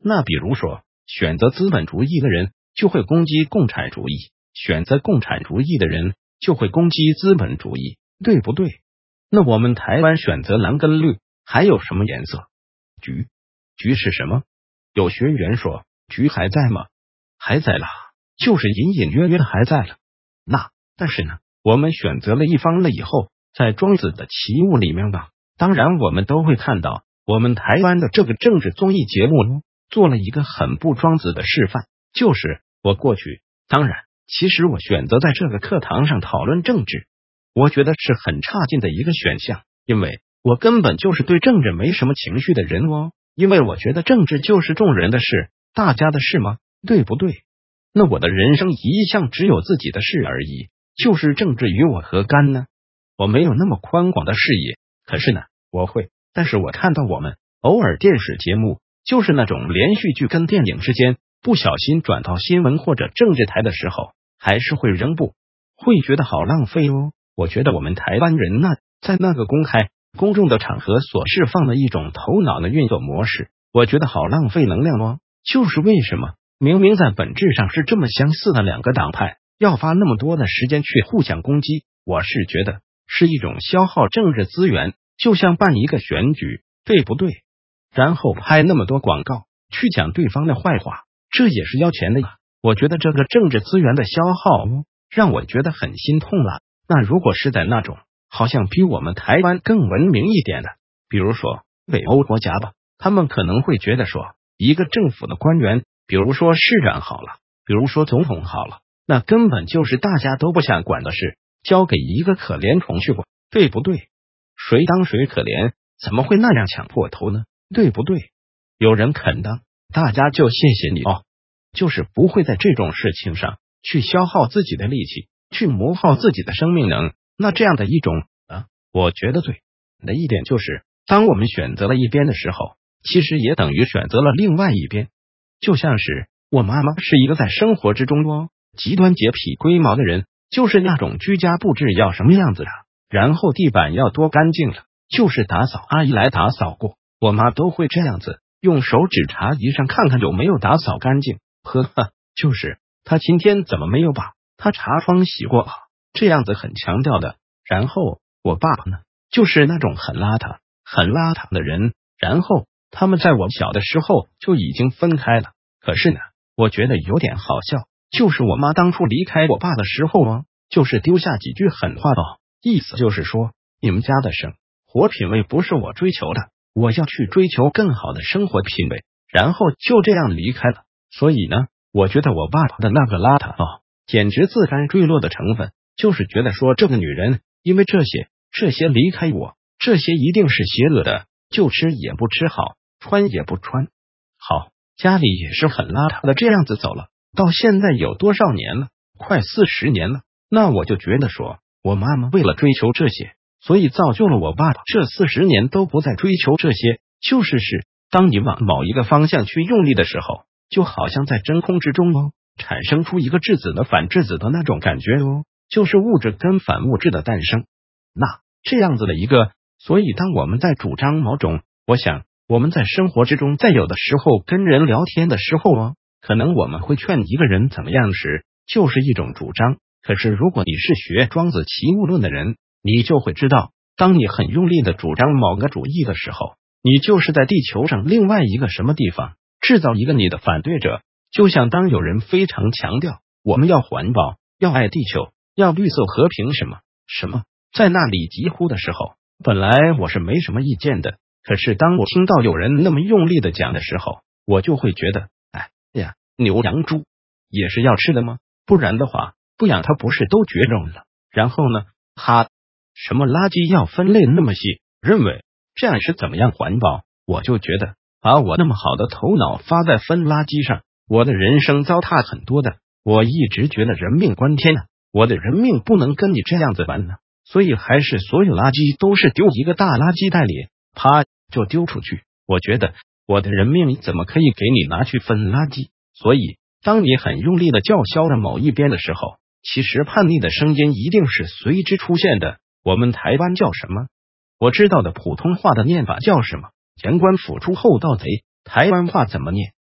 那比如说，选择资本主义的人就会攻击共产主义，选择共产主义的人就会攻击资本主义，对不对？那我们台湾选择蓝跟绿，还有什么颜色？橘。橘是什么？有学员说，橘还在吗？还在啦，就是隐隐约约的还在了。但是呢，我们选择了一方了以后，在庄子的奇物里面吧，当然我们都会看到，我们台湾的这个政治综艺节目做了一个很不庄子的示范，就是我过去，当然，其实我选择在这个课堂上讨论政治，我觉得是很差劲的一个选项，因为我根本就是对政治没什么情绪的人因为我觉得政治就是众人的事，大家的事吗？对不对？那我的人生一向只有自己的事而已，就是政治与我何干呢？我没有那么宽广的视野，可是呢，我会，但是我看到我们偶尔电视节目，就是那种连续剧跟电影之间不小心转到新闻或者政治台的时候，还是会扔不，会觉得好浪费我觉得我们台湾人在那个公开公众的场合所释放的一种头脑的运作模式，我觉得好浪费能量就是为什么明明在本质上是这么相似的两个党派，要花那么多的时间去互相攻击，我是觉得是一种消耗政治资源，就像办一个选举，对不对？然后拍那么多广告去讲对方的坏话，这也是要钱的呀。我觉得这个政治资源的消耗让我觉得很心痛了。那如果是在那种好像比我们台湾更文明一点的，比如说北欧国家吧，他们可能会觉得说，一个政府的官员，比如说市长好了，比如说总统好了，那根本就是大家都不想管的事，交给一个可怜虫去管，对不对？谁当谁可怜，怎么会那样抢破头呢？对不对？有人肯当，大家就谢谢你就是不会在这种事情上去消耗自己的力气，去磨耗自己的生命能。那这样的一种我觉得对的一点就是，当我们选择了一边的时候，其实也等于选择了另外一边。就像是我妈妈是一个在生活之中极端洁癖龟毛的人，就是那种居家布置要什么样子然后地板要多干净了，就是打扫阿姨来打扫过，我妈都会这样子用手指茶几上看看有没有打扫干净，就是她今天怎么没有把她茶窗洗过这样子很强调的。然后我爸爸呢，就是那种很邋遢的人，然后他们在我小的时候就已经分开了。可是呢，我觉得有点好笑，就是我妈当初离开我爸的时候就是丢下几句狠话意思就是说，你们家的生活品味不是我追求的，我要去追求更好的生活品味，然后就这样离开了。所以呢，我觉得我爸爸的那个邋遢简直自甘坠落的成分，就是觉得说这个女人因为这些离开我，这些一定是邪恶的，就吃也不吃好，穿也不穿好，家里也是很邋遢的，这样子走了，到现在有多少年了？快40年了。那我就觉得说，我妈妈为了追求这些，所以造就了我爸爸这40年都不再追求这些，就是当你往某一个方向去用力的时候，就好像在真空之中产生出一个质子的反质子的那种感觉就是物质跟反物质的诞生。那这样子的一个，所以当我们在主张某种，我想我们在生活之中，在有的时候跟人聊天的时候可能我们会劝一个人怎么样时，就是一种主张。可是如果你是学庄子齐物论的人，你就会知道，当你很用力的主张某个主义的时候，你就是在地球上另外一个什么地方制造一个你的反对者。就像当有人非常强调我们要环保，要爱地球，要绿色和平什么，在那里疾呼的时候，本来我是没什么意见的，可是当我听到有人那么用力的讲的时候，我就会觉得牛羊猪也是要吃的吗？不然的话不养它不是都绝种了？然后呢什么垃圾要分类那么细，认为这样是怎么样环保？我就觉得把我那么好的头脑发在分垃圾上，我的人生糟蹋很多的。我一直觉得人命关天我的人命不能跟你这样子玩所以还是所有垃圾都是丢一个大垃圾袋里，啪就丢出去。我觉得我的人命怎么可以给你拿去分垃圾？所以当你很用力的叫嚣着某一边的时候，其实叛逆的声音一定是随之出现的。我们台湾叫什么？我知道的普通话的念法叫什么？前官府出后盗贼，台湾话怎么念？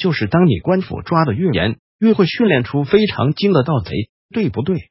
就是当你官府抓得越严，越会训练出非常精的盗贼，对不对？